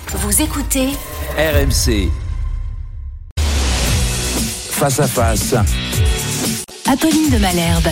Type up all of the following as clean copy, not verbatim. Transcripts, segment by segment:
Vous écoutez RMC. Face à face. Apolline de Malherbe.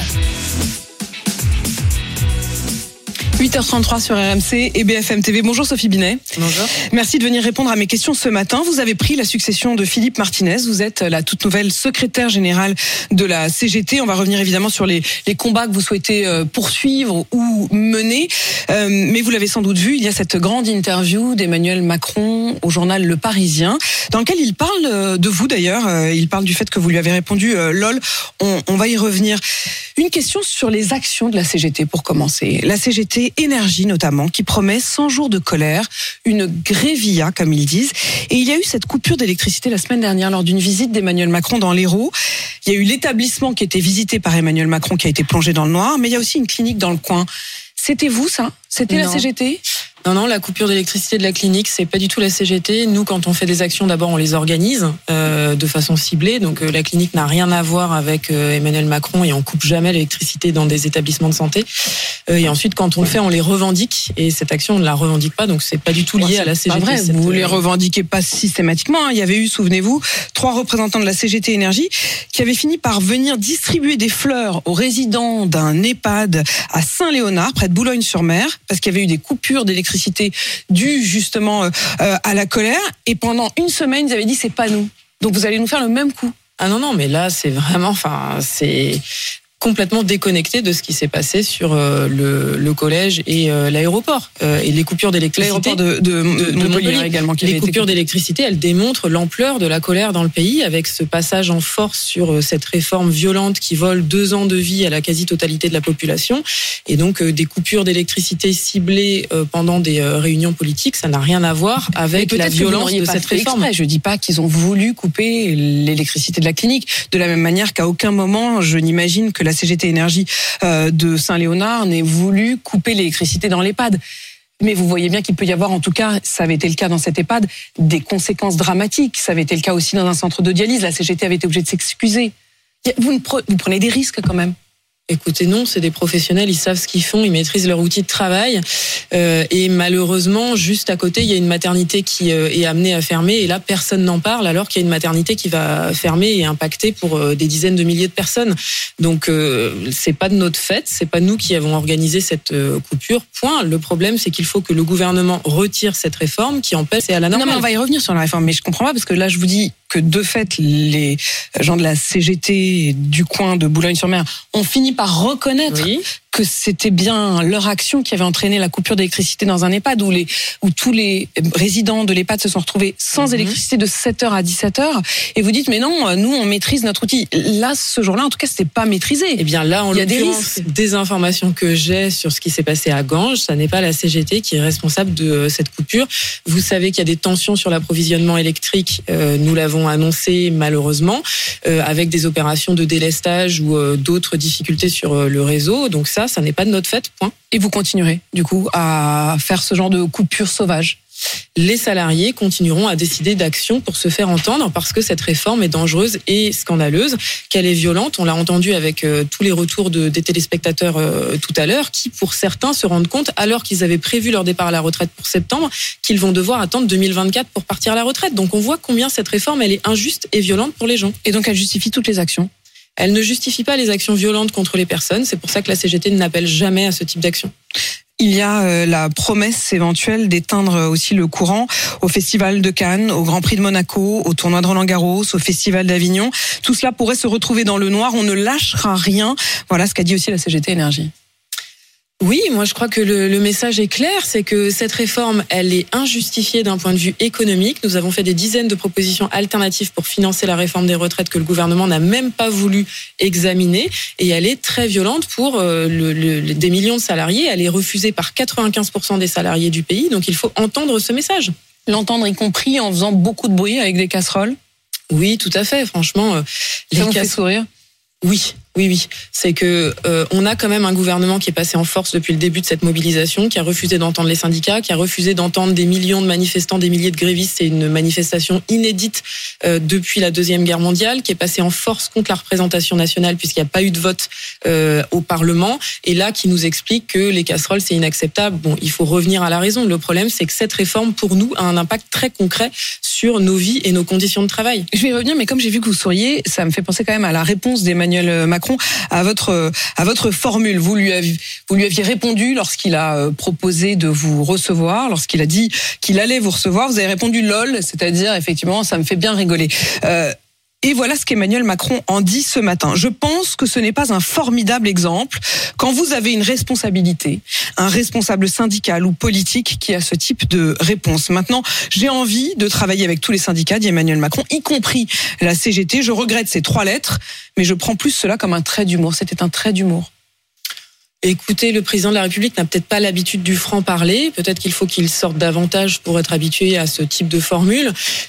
8h33 sur RMC et BFM TV. Bonjour Sophie Binet. Bonjour. Merci de venir répondre à mes questions ce matin. Vous avez pris la succession de Philippe Martinez. Vous êtes la toute nouvelle secrétaire générale de la CGT. On va revenir évidemment sur les combats que vous souhaitez poursuivre ou mener. Mais vous l'avez sans doute vu, il y a cette grande interview d'Emmanuel Macron au journal Le Parisien, dans lequel il parle de vous d'ailleurs. Il parle du fait que vous lui avez répondu lol. On va y revenir. Une question sur les actions de la CGT pour commencer. La CGT Énergie notamment, qui promet 100 jours de colère, une grévilla comme ils disent. Et il y a eu cette coupure d'électricité la semaine dernière lors d'une visite d'Emmanuel Macron dans l'Hérault. Il y a eu l'établissement qui était visité par Emmanuel Macron qui a été plongé dans le noir, mais il y a aussi une clinique dans le coin. C'était vous ça ? C'était la CGT ? Non, la coupure d'électricité de la clinique, c'est pas du tout la CGT. Nous, quand on fait des actions, d'abord, on les organise de façon ciblée. Donc, la clinique n'a rien à voir avec Emmanuel Macron et on coupe jamais l'électricité dans des établissements de santé. Et ensuite, quand on le fait, on les revendique. Et cette action, on ne la revendique pas. Donc, c'est pas du tout lié à la CGT. Pas vrai, vous les revendiquez pas systématiquement. Il y avait eu, souvenez-vous, 3 représentants de la CGT Énergie qui avaient fini par venir distribuer des fleurs aux résidents d'un EHPAD à Saint-Léonard, près de Boulogne-sur-Mer, parce qu'il y avait eu des coupures d'électricité dû justement à la colère, et pendant une semaine ils avaient dit c'est pas nous, donc vous allez nous faire le même coup. Ah non, mais là c'est vraiment, c'est complètement déconnecté de ce qui s'est passé sur le collège et l'aéroport et les coupures d'électricité. L'aéroport de Montpellier également. Les coupures d'électricité, elles démontrent l'ampleur de la colère dans le pays, avec ce passage en force sur cette réforme violente qui vole 2 ans de vie à la quasi-totalité de la population. Et donc des coupures d'électricité ciblées pendant des réunions politiques, ça n'a rien à voir avec la violence de cette réforme. Exprès. Je dis pas qu'ils ont voulu couper l'électricité de la clinique, de la même manière qu'à aucun moment je n'imagine que la CGT Énergie de Saint-Léonard n'ait voulu couper l'électricité dans l'EHPAD. Mais vous voyez bien qu'il peut y avoir, en tout cas, ça avait été le cas dans cet EHPAD, des conséquences dramatiques. Ça avait été le cas aussi dans un centre de dialyse. La CGT avait été obligée de s'excuser. Vous prenez des risques quand même. Écoutez, non, c'est des professionnels, ils savent ce qu'ils font, ils maîtrisent leur outil de travail. Et malheureusement, juste à côté, il y a une maternité qui est amenée à fermer. Et là, personne n'en parle, alors qu'il y a une maternité qui va fermer et impacter pour des dizaines de milliers de personnes. Donc, c'est pas de notre fait, c'est pas nous qui avons organisé cette coupure. Point. Le problème, c'est qu'il faut que le gouvernement retire cette réforme qui empêche à la normale. Non, mais on va y revenir sur la réforme. Mais je comprends pas, parce que là, je vous dis que de fait, les gens de la CGT du coin de Boulogne-sur-Mer ont fini par reconnaître que c'était bien leur action qui avait entraîné la coupure d'électricité dans un EHPAD où tous les résidents de l'EHPAD se sont retrouvés sans électricité de 7h à 17h. Et vous dites, mais non, nous, on maîtrise notre outil. Là, ce jour-là, en tout cas, c'était pas maîtrisé. Eh bien là, en l'occurrence, des informations que j'ai sur ce qui s'est passé à Ganges, ça n'est pas la CGT qui est responsable de cette coupure. Vous savez qu'il y a des tensions sur l'approvisionnement électrique. Nous l'avons annoncé malheureusement, avec des opérations de délestage ou d'autres difficultés sur le réseau. Donc ça n'est pas de notre fait, point. Et vous continuerez, du coup, à faire ce genre de coupure sauvage ? Les salariés continueront à décider d'actions pour se faire entendre, parce que cette réforme est dangereuse et scandaleuse, qu'elle est violente. On l'a entendu avec tous les retours des téléspectateurs tout à l'heure, qui pour certains se rendent compte, alors qu'ils avaient prévu leur départ à la retraite pour septembre, qu'ils vont devoir attendre 2024 pour partir à la retraite. Donc on voit combien cette réforme, elle est injuste et violente pour les gens. Et donc elle justifie toutes les actions ? Elle ne justifie pas les actions violentes contre les personnes. C'est pour ça que la CGT n'appelle jamais à ce type d'action. Il y a la promesse éventuelle d'éteindre aussi le courant au Festival de Cannes, au Grand Prix de Monaco, au tournoi de Roland-Garros, au Festival d'Avignon. Tout cela pourrait se retrouver dans le noir. On ne lâchera rien. Voilà ce qu'a dit aussi la CGT Énergie. Oui, moi je crois que le message est clair, c'est que cette réforme, elle est injustifiée d'un point de vue économique. Nous avons fait des dizaines de propositions alternatives pour financer la réforme des retraites que le gouvernement n'a même pas voulu examiner, et elle est très violente pour des millions de salariés. Elle est refusée par 95% des salariés du pays, donc il faut entendre ce message. L'entendre y compris en faisant beaucoup de bruit avec des casseroles ? Oui, tout à fait, franchement. Ça vous fait sourire ? Oui. Oui. C'est que on a quand même un gouvernement qui est passé en force depuis le début de cette mobilisation, qui a refusé d'entendre les syndicats, qui a refusé d'entendre des millions de manifestants, des milliers de grévistes. C'est une manifestation inédite depuis la Deuxième Guerre mondiale, qui est passée en force contre la représentation nationale puisqu'il n'y a pas eu de vote au Parlement. Et là, qui nous explique que les casseroles, c'est inacceptable. Bon, il faut revenir à la raison. Le problème, c'est que cette réforme, pour nous, a un impact très concret sur nos vies et nos conditions de travail. Je vais y revenir, mais comme j'ai vu que vous souriez, ça me fait penser quand même à la réponse d'Emmanuel Macron à votre formule. Vous lui aviez répondu lorsqu'il a proposé de vous recevoir, lorsqu'il a dit qu'il allait vous recevoir. Vous avez répondu lol, c'est-à-dire effectivement, ça me fait bien rigoler. Et voilà ce qu'Emmanuel Macron en dit ce matin. Je pense que ce n'est pas un formidable exemple quand vous avez une responsabilité, un responsable syndical ou politique qui a ce type de réponse. Maintenant, j'ai envie de travailler avec tous les syndicats, dit Emmanuel Macron, y compris la CGT. Je regrette ces 3 lettres, mais je prends plus cela comme un trait d'humour. C'était un trait d'humour. Écoutez, le président de la République n'a peut-être pas l'habitude du franc-parler. Peut-être qu'il faut qu'il sorte davantage pour être habitué à ce type de formule.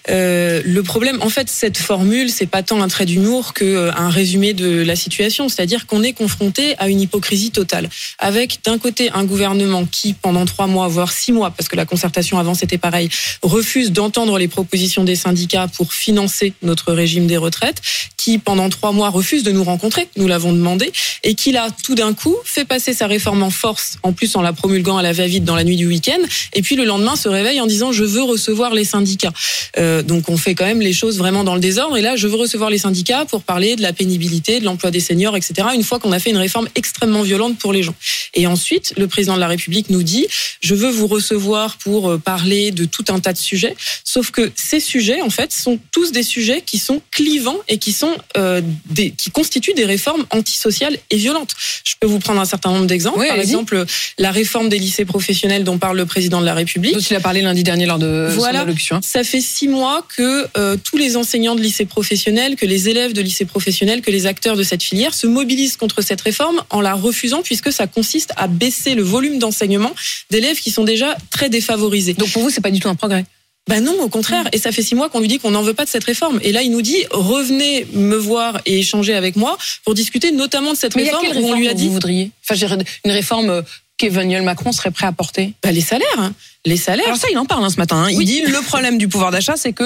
Le problème, en fait, cette formule, c'est pas tant un trait d'humour qu'un résumé de la situation. C'est-à-dire qu'on est confronté à une hypocrisie totale. Avec, d'un côté, un gouvernement qui, pendant 3 mois, voire 6 mois, parce que la concertation avant c'était pareil, refuse d'entendre les propositions des syndicats pour financer notre régime des retraites, qui, pendant 3 mois, refuse de nous rencontrer. Nous l'avons demandé. Et qui, là, tout d'un coup, fait passer sa réforme en force, en plus en la promulguant à la va-vite dans la nuit du week-end, et puis le lendemain se réveille en disant je veux recevoir les syndicats. Donc on fait quand même les choses vraiment dans le désordre, et là je veux recevoir les syndicats pour parler de la pénibilité, de l'emploi des seniors, etc., une fois qu'on a fait une réforme extrêmement violente pour les gens. Et ensuite, le président de la République nous dit je veux vous recevoir pour parler de tout un tas de sujets, sauf que ces sujets, en fait, sont tous des sujets qui sont clivants et qui sont qui constituent des réformes antisociales et violentes. Je peux vous prendre un certain nombre d'exemples. Oui, par exemple, la réforme des lycées professionnels dont parle le président de la République. Dont il a parlé lundi dernier lors de son allocution. Ça fait 6 mois que tous les enseignants de lycées professionnels, que les élèves de lycées professionnels, que les acteurs de cette filière se mobilisent contre cette réforme en la refusant, puisque ça consiste à baisser le volume d'enseignement d'élèves qui sont déjà très défavorisés. Donc pour vous, c'est pas du tout un progrès? Ben non, au contraire. Et ça fait 6 mois qu'on lui dit qu'on n'en veut pas de cette réforme. Et là, il nous dit, revenez me voir et échanger avec moi pour discuter notamment de cette réforme où on lui a dit... vous voudriez? Enfin, une réforme qu'Emmanuel Macron serait prêt à porter? Les salaires, hein. Les salaires. Alors ça, il en parle ce matin. Il dit le problème du pouvoir d'achat, c'est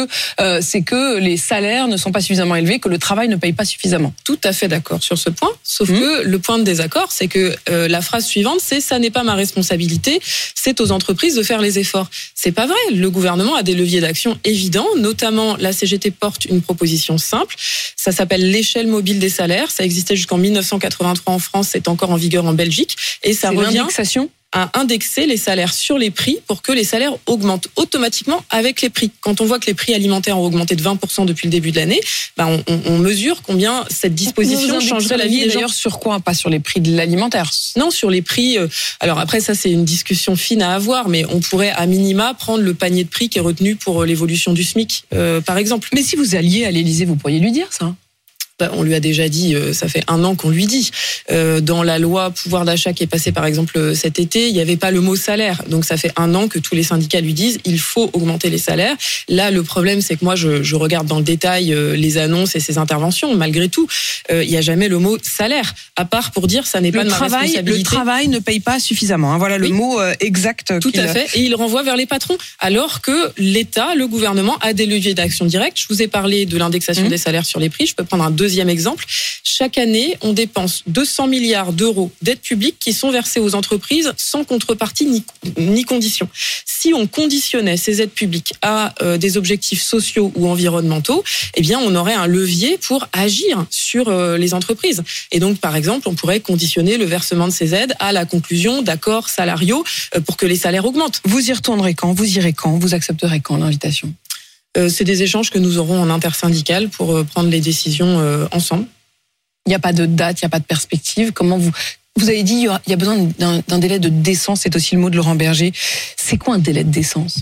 que les salaires ne sont pas suffisamment élevés, que le travail ne paye pas suffisamment. Tout à fait d'accord sur ce point. Sauf que le point de désaccord, c'est que la phrase suivante, c'est ça n'est pas ma responsabilité, c'est aux entreprises de faire les efforts. C'est pas vrai. Le gouvernement a des leviers d'action évidents, notamment la CGT porte une proposition simple. Ça s'appelle l'échelle mobile des salaires. Ça existait jusqu'en 1983 en France, c'est encore en vigueur en Belgique, et ça revient l'indexation à indexer les salaires sur les prix pour que les salaires augmentent automatiquement avec les prix. Quand on voit que les prix alimentaires ont augmenté de 20% depuis le début de l'année, on mesure combien cette disposition changerait la vie des gens. D'ailleurs, sur quoi? Pas sur les prix de l'alimentaire? Non, sur les prix. Alors après, ça c'est une discussion fine à avoir, mais on pourrait à minima prendre le panier de prix qui est retenu pour l'évolution du SMIC, par exemple. Mais si vous alliez à l'Élysée, vous pourriez lui dire ça? On lui a déjà dit, ça fait 1 an qu'on lui dit. Dans la loi pouvoir d'achat qui est passée par exemple cet été, il n'y avait pas le mot salaire. Donc ça fait 1 an que tous les syndicats lui disent il faut augmenter les salaires. Là, le problème, c'est que moi, je regarde dans le détail les annonces et ses interventions. Malgré tout, il n'y a jamais le mot salaire, à part pour dire ça n'est pas de ma responsabilité. Le travail ne paye pas suffisamment. Voilà le mot exact. Tout à fait. Et il renvoie vers les patrons. Alors que l'État, le gouvernement, a des leviers d'action directe. Je vous ai parlé de l'indexation des salaires sur les prix. Je peux prendre un deuxième exemple. Chaque année, on dépense 200 milliards d'euros d'aides publiques qui sont versées aux entreprises sans contrepartie ni condition. Si on conditionnait ces aides publiques à des objectifs sociaux ou environnementaux, eh bien, on aurait un levier pour agir sur les entreprises. Et donc, par exemple, on pourrait conditionner le versement de ces aides à la conclusion d'accords salariaux pour que les salaires augmentent. Vous y retournerez quand? Vous irez quand? Vous accepterez quand l'invitation? C'est des échanges que nous aurons en intersyndical pour prendre les décisions ensemble. Il n'y a pas de date, il n'y a pas de perspective. Comment vous avez dit il y a besoin d'un délai de décence, c'est aussi le mot de Laurent Berger. C'est quoi un délai de décence?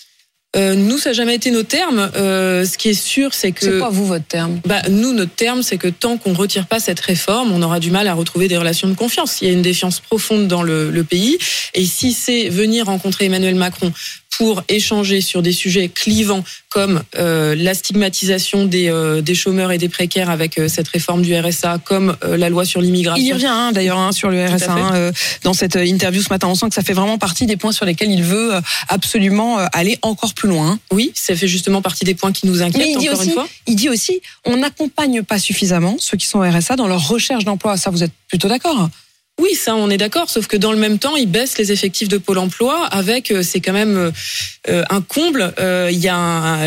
Nous, ça n'a jamais été nos termes. Ce qui est sûr, c'est que... C'est quoi, vous, votre terme? Nous, notre terme, c'est que tant qu'on ne retire pas cette réforme, on aura du mal à retrouver des relations de confiance. Il y a une défiance profonde dans le pays. Et si c'est venir rencontrer Emmanuel Macron pour échanger sur des sujets clivants comme la stigmatisation des chômeurs et des précaires avec cette réforme du RSA, comme la loi sur l'immigration. Il y revient d'ailleurs sur le RSA dans cette interview ce matin. On sent que ça fait vraiment partie des points sur lesquels il veut absolument aller encore plus loin. Oui, ça fait justement partie des points qui nous inquiètent, encore une fois. Il dit aussi, on n'accompagne pas suffisamment ceux qui sont au RSA dans leur recherche d'emploi. Ça, vous êtes plutôt d'accord ? Oui, ça, on est d'accord. Sauf que dans le même temps, ils baissent les effectifs de Pôle emploi avec, c'est quand même un comble. Il y a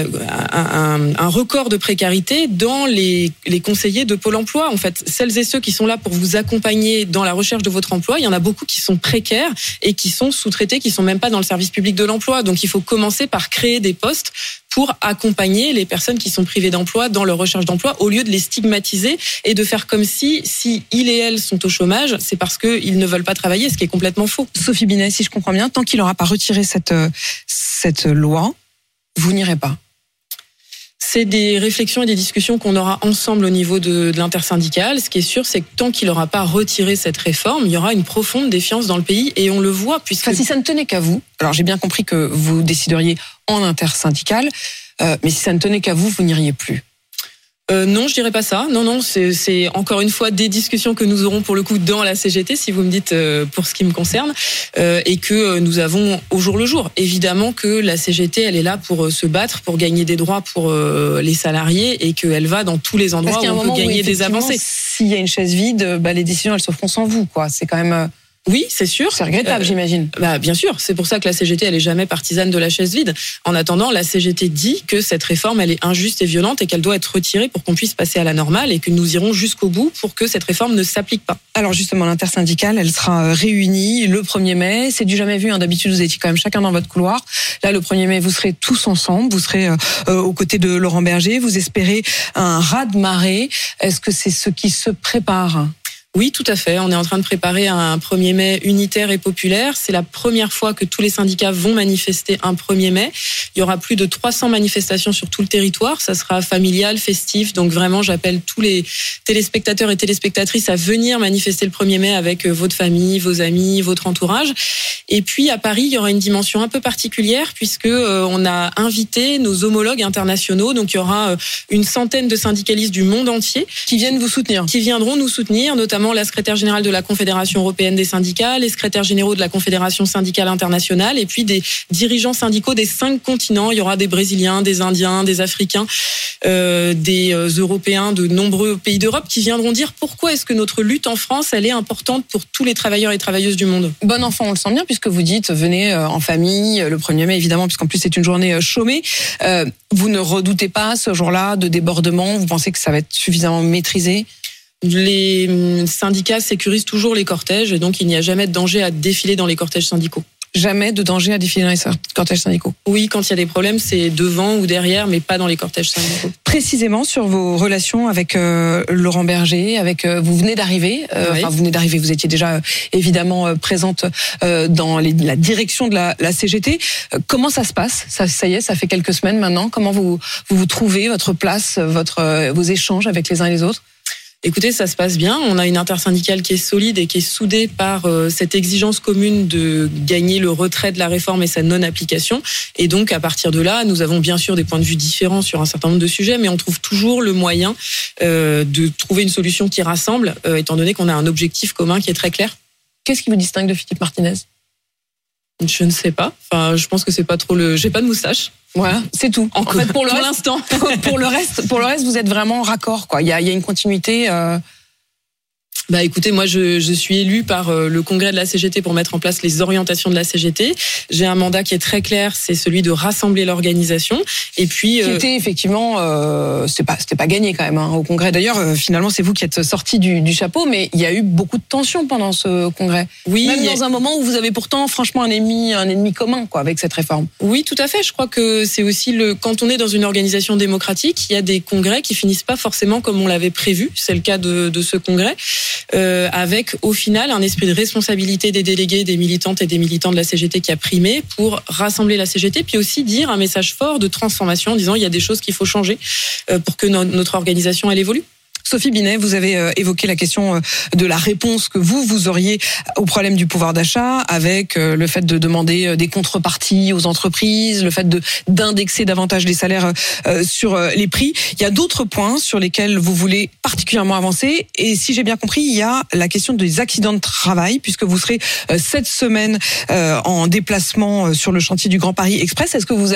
un record de précarité dans les conseillers de Pôle emploi. En fait, celles et ceux qui sont là pour vous accompagner dans la recherche de votre emploi, il y en a beaucoup qui sont précaires et qui sont sous-traités, qui sont même pas dans le service public de l'emploi. Donc, il faut commencer par créer des postes pour accompagner les personnes qui sont privées d'emploi dans leur recherche d'emploi, au lieu de les stigmatiser et de faire comme si ils et elles sont au chômage, c'est parce qu'ils ne veulent pas travailler, ce qui est complètement faux. Sophie Binet, si je comprends bien, tant qu'il n'aura pas retiré cette loi, vous n'irez pas. C'est des réflexions et des discussions qu'on aura ensemble au niveau de l'intersyndicale. Ce qui est sûr, c'est que tant qu'il n'aura pas retiré cette réforme, il y aura une profonde défiance dans le pays, et on le voit puisque... Si ça ne tenait qu'à vous, alors j'ai bien compris que vous décideriez en intersyndicale, mais si ça ne tenait qu'à vous, vous n'iriez plus. Non, je dirais pas ça. Non, c'est encore une fois des discussions que nous aurons pour le coup dans la CGT, si vous me dites pour ce qui me concerne, et que nous avons au jour le jour. Évidemment que la CGT, elle est là pour se battre, pour gagner des droits pour les salariés, et qu'elle va dans tous les endroits où on peut gagner des avancées. S'il y a une chaise vide, les décisions elles se feront sans vous, quoi. C'est quand même. Oui, c'est sûr. C'est regrettable, j'imagine. Bien sûr, c'est pour ça que la CGT, elle est jamais partisane de la chaise vide. En attendant, la CGT dit que cette réforme, elle est injuste et violente et qu'elle doit être retirée pour qu'on puisse passer à la normale, et que nous irons jusqu'au bout pour que cette réforme ne s'applique pas. Alors justement, l'intersyndicale, elle sera réunie le 1er mai. C'est du jamais vu. D'habitude, vous étiez quand même chacun dans votre couloir. Là, le 1er mai, vous serez tous ensemble. Vous serez aux côtés de Laurent Berger. Vous espérez un raz-de-marée. Est-ce que c'est ce qui se prépare ? Oui, tout à fait. On est en train de préparer un 1er mai unitaire et populaire. C'est la première fois que tous les syndicats vont manifester un 1er mai. Il y aura plus de 300 manifestations sur tout le territoire. Ça sera familial, festif. Donc vraiment, j'appelle tous les téléspectateurs et téléspectatrices à venir manifester le 1er mai avec votre famille, vos amis, votre entourage. Et puis à Paris, il y aura une dimension un peu particulière puisque on a invité nos homologues internationaux. Donc il y aura une centaine de syndicalistes du monde entier qui viennent vous soutenir, qui viendront nous soutenir, notamment la secrétaire générale de la Confédération européenne des syndicats, les secrétaires généraux de la Confédération syndicale internationale, et puis des dirigeants syndicaux des 5 continents. Il y aura des Brésiliens, des Indiens, des Africains, des Européens de nombreux pays d'Europe qui viendront dire pourquoi est-ce que notre lutte en France, elle est importante pour tous les travailleurs et travailleuses du monde. Bon enfant, on le sent bien puisque vous dites venez en famille le 1er mai, évidemment, puisqu'en plus c'est une journée chômée. Vous ne redoutez pas ce jour-là de débordement? Vous pensez que ça va être suffisamment maîtrisé? Les syndicats sécurisent toujours les cortèges, et donc il n'y a jamais de danger à défiler dans les cortèges syndicaux. Jamais de danger à défiler dans les cortèges syndicaux? Oui, quand il y a des problèmes, c'est devant ou derrière, mais pas dans les cortèges syndicaux. Précisément sur vos relations avec Laurent Berger, vous venez d'arriver, oui. Vous venez d'arriver, vous étiez déjà évidemment présente dans la direction de la CGT. Comment ça se passe? Ça y est, ça fait quelques semaines maintenant. Comment vous trouvez votre place, vos échanges avec les uns et les autres? Écoutez, ça se passe bien. On a une intersyndicale qui est solide et qui est soudée par cette exigence commune de gagner le retrait de la réforme et sa non-application. Et donc, à partir de là, nous avons bien sûr des points de vue différents sur un certain nombre de sujets, mais on trouve toujours le moyen de trouver une solution qui rassemble, étant donné qu'on a un objectif commun qui est très clair. Qu'est-ce qui vous distingue de Philippe Martinez? Je ne sais pas. Enfin, je pense que c'est pas trop j'ai pas de moustache. Voilà, c'est tout. En fait, pour l'instant. pour le reste, vous êtes vraiment raccord, quoi. Il y a une continuité. Écoutez, moi je suis élue par le congrès de la CGT pour mettre en place les orientations de la CGT. J'ai un mandat qui est très clair, c'est celui de rassembler l'organisation. Et puis qui était effectivement c'était pas gagné quand même au congrès. D'ailleurs, finalement, c'est vous qui êtes sorti du chapeau, mais il y a eu beaucoup de tensions pendant ce congrès. Oui, même dans un moment où vous avez pourtant franchement un ennemi commun, quoi, avec cette réforme. Oui, tout à fait. Je crois que c'est aussi quand on est dans une organisation démocratique, il y a des congrès qui finissent pas forcément comme on l'avait prévu. C'est le cas de ce congrès. Avec au final un esprit de responsabilité des délégués, des militantes et des militants de la CGT qui a primé pour rassembler la CGT, puis aussi dire un message fort de transformation en disant il y a des choses qu'il faut changer pour que notre organisation elle évolue. Sophie Binet, vous avez évoqué la question de la réponse que vous auriez au problème du pouvoir d'achat avec le fait de demander des contreparties aux entreprises, le fait d'indexer davantage les salaires sur les prix. Il y a d'autres points sur lesquels vous voulez particulièrement avancer. Et si j'ai bien compris, il y a la question des accidents de travail, puisque vous serez cette semaine en déplacement sur le chantier du Grand Paris Express. Est-ce que vous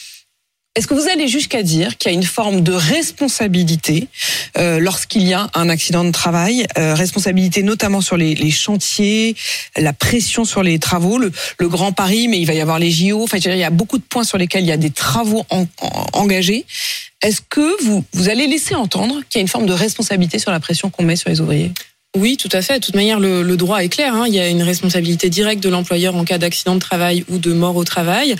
allez jusqu'à dire qu'il y a une forme de responsabilité lorsqu'il y a un accident de travail, responsabilité notamment sur les chantiers, la pression sur les travaux, le Grand Paris, mais il va y avoir les JO. Enfin, il y a beaucoup de points sur lesquels il y a des travaux engagés. Est-ce que vous allez laisser entendre qu'il y a une forme de responsabilité sur la pression qu'on met sur les ouvriers ? Oui, tout à fait. De toute manière, le droit est clair. Il y a une responsabilité directe de l'employeur en cas d'accident de travail ou de mort au travail.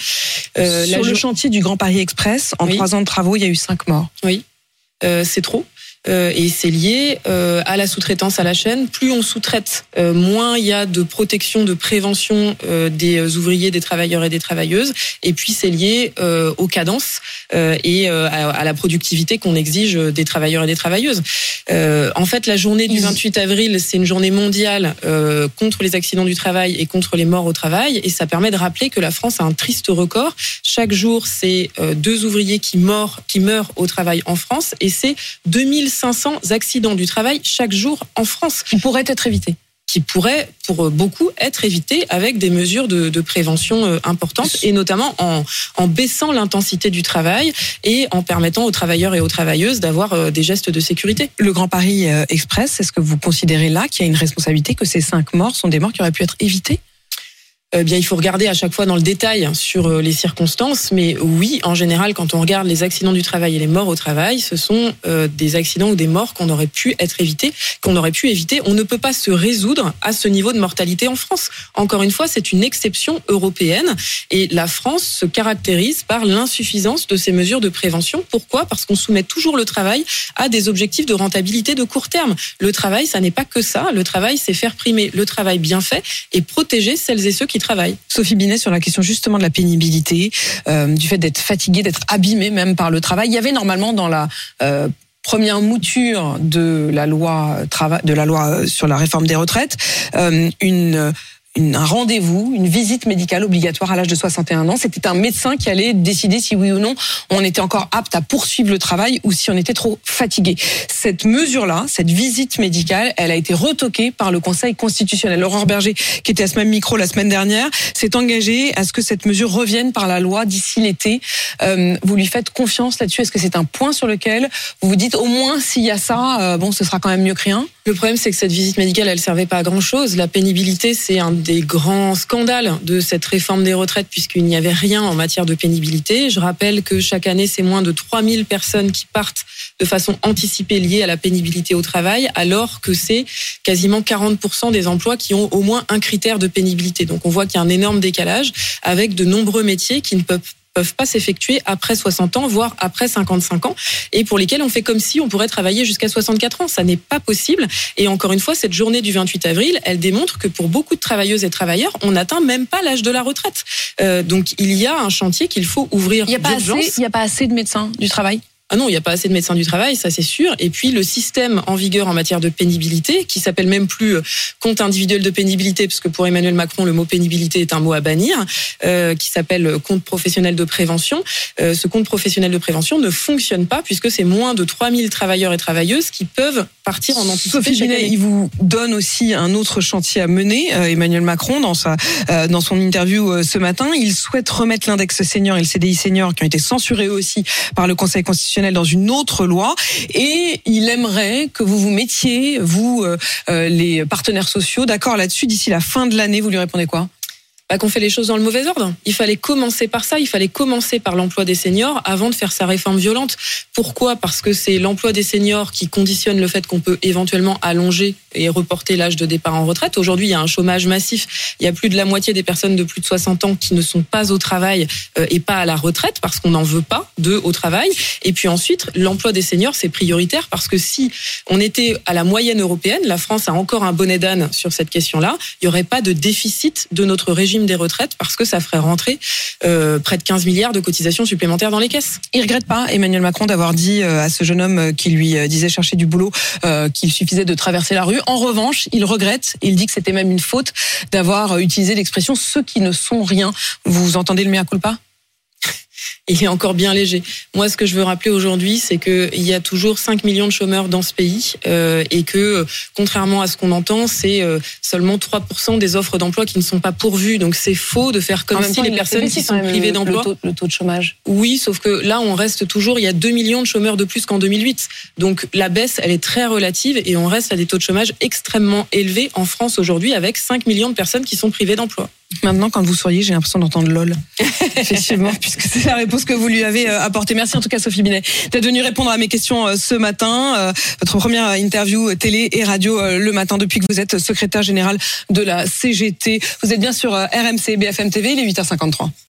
Sur le chantier du Grand Paris Express, en 3 ans de travaux, il y a eu 5 morts. Oui, c'est trop. Et c'est lié à la sous-traitance à la chaîne. Plus on sous-traite, moins il y a de protection, de prévention des ouvriers, des travailleurs et des travailleuses. Et puis c'est lié aux cadences et à la productivité qu'on exige des travailleurs et des travailleuses. En fait, la journée du 28 avril, c'est une journée mondiale contre les accidents du travail et contre les morts au travail. Et ça permet de rappeler que la France a un triste record. Chaque jour, c'est 2 ouvriers qui meurent au travail en France. Et c'est 2500 accidents du travail chaque jour en France. Qui pourraient être évités. Qui pourraient, pour beaucoup, être évités avec des mesures de prévention importantes, et notamment en baissant l'intensité du travail et en permettant aux travailleurs et aux travailleuses d'avoir des gestes de sécurité. Le Grand Paris Express, est-ce que vous considérez là qu'il y a une responsabilité, que ces 5 morts sont des morts qui auraient pu être évitées ? Bien, il faut regarder à chaque fois dans le détail sur les circonstances, mais oui, en général, quand on regarde les accidents du travail et les morts au travail, ce sont des accidents ou des morts qu'on aurait pu éviter. On ne peut pas se résoudre à ce niveau de mortalité en France. Encore une fois, c'est une exception européenne et la France se caractérise par l'insuffisance de ces mesures de prévention. Pourquoi ? Parce qu'on soumet toujours le travail à des objectifs de rentabilité de court terme. Le travail, ça n'est pas que ça. Le travail, c'est faire primer le travail bien fait et protéger celles et ceux qui travail. Sophie Binet, sur la question justement de la pénibilité, du fait d'être fatigué, d'être abîmé même par le travail. Il y avait normalement dans la première mouture de la loi sur la réforme des retraites un rendez-vous, une visite médicale obligatoire à l'âge de 61 ans. C'était un médecin qui allait décider si oui ou non on était encore apte à poursuivre le travail ou si on était trop fatigué. Cette mesure-là, cette visite médicale, elle a été retoquée par le Conseil constitutionnel. Aurore Berger, qui était à ce même micro la semaine dernière, s'est engagée à ce que cette mesure revienne par la loi d'ici l'été. Vous lui faites confiance là-dessus ? Est-ce que c'est un point sur lequel vous vous dites au moins s'il y a ça, ce sera quand même mieux que rien ? Le problème, c'est que cette visite médicale, elle servait pas à grand-chose. La pénibilité, c'est un des grands scandales de cette réforme des retraites, puisqu'il n'y avait rien en matière de pénibilité. Je rappelle que chaque année, c'est moins de 3000 personnes qui partent de façon anticipée liée à la pénibilité au travail, alors que c'est quasiment 40% des emplois qui ont au moins un critère de pénibilité. Donc on voit qu'il y a un énorme décalage avec de nombreux métiers qui ne peuvent pas s'effectuer après 60 ans, voire après 55 ans, et pour lesquels on fait comme si on pourrait travailler jusqu'à 64 ans. Ça n'est pas possible. Et encore une fois, cette journée du 28 avril, elle démontre que pour beaucoup de travailleuses et travailleurs, on n'atteint même pas l'âge de la retraite. Donc il y a un chantier qu'il faut ouvrir d'urgence. Il n'y a pas assez de médecins du travail ? Ah non, il n'y a pas assez de médecins du travail, ça c'est sûr. Et puis le système en vigueur en matière de pénibilité, qui s'appelle même plus compte individuel de pénibilité, parce que pour Emmanuel Macron, le mot pénibilité est un mot à bannir, qui s'appelle compte professionnel de prévention. Ce compte professionnel de prévention ne fonctionne pas, puisque c'est moins de 3000 travailleurs et travailleuses qui peuvent partir en anticipé. Sophie Binet, il vous donne aussi un autre chantier à mener. Emmanuel Macron, dans son interview ce matin, il souhaite remettre l'index senior et le CDI senior, qui ont été censurés aussi par le Conseil constitutionnel, dans une autre loi, et il aimerait que vous vous mettiez, vous, les partenaires sociaux, d'accord là-dessus d'ici la fin de l'année. Vous lui répondez quoi ? Qu'on fait les choses dans le mauvais ordre. Il fallait commencer par ça, il fallait commencer par l'emploi des seniors avant de faire sa réforme violente. Pourquoi ? Parce que c'est l'emploi des seniors qui conditionne le fait qu'on peut éventuellement allonger et reporter l'âge de départ en retraite. Aujourd'hui, il y a un chômage massif. Il y a plus de la moitié des personnes de plus de 60 ans qui ne sont pas au travail et pas à la retraite parce qu'on n'en veut pas d'eux au travail. Et puis ensuite, l'emploi des seniors, c'est prioritaire parce que si on était à la moyenne européenne, la France a encore un bonnet d'âne sur cette question-là, il n'y aurait pas de déficit de notre régime régime des retraites parce que ça ferait rentrer près de 15 milliards de cotisations supplémentaires dans les caisses. Il regrette pas, Emmanuel Macron, d'avoir dit à ce jeune homme qui lui disait chercher du boulot qu'il suffisait de traverser la rue. En revanche, il regrette, il dit que c'était même une faute d'avoir utilisé l'expression « ceux qui ne sont rien ». Vous entendez le mea culpa ? Il est encore bien léger. Moi, ce que je veux rappeler aujourd'hui, c'est qu'il y a toujours 5 millions de chômeurs dans ce pays et que, contrairement à ce qu'on entend, c'est seulement 3% des offres d'emploi qui ne sont pas pourvues. Donc, c'est faux de faire comme si les personnes qui sont privées d'emploi... Le taux de chômage. Oui, sauf que là, on reste toujours... Il y a 2 millions de chômeurs de plus qu'en 2008. Donc, la baisse, elle est très relative et on reste à des taux de chômage extrêmement élevés en France aujourd'hui avec 5 millions de personnes qui sont privées d'emploi. Maintenant, quand vous souriez, j'ai l'impression d'entendre LOL. Effectivement, puisque c'est la réponse que vous lui avez apportée. Merci en tout cas, Sophie Binet, d'être venue répondre à mes questions ce matin. Votre première interview télé et radio le matin depuis que vous êtes secrétaire générale de la CGT. Vous êtes bien sur RMC BFM TV, il est 8h53.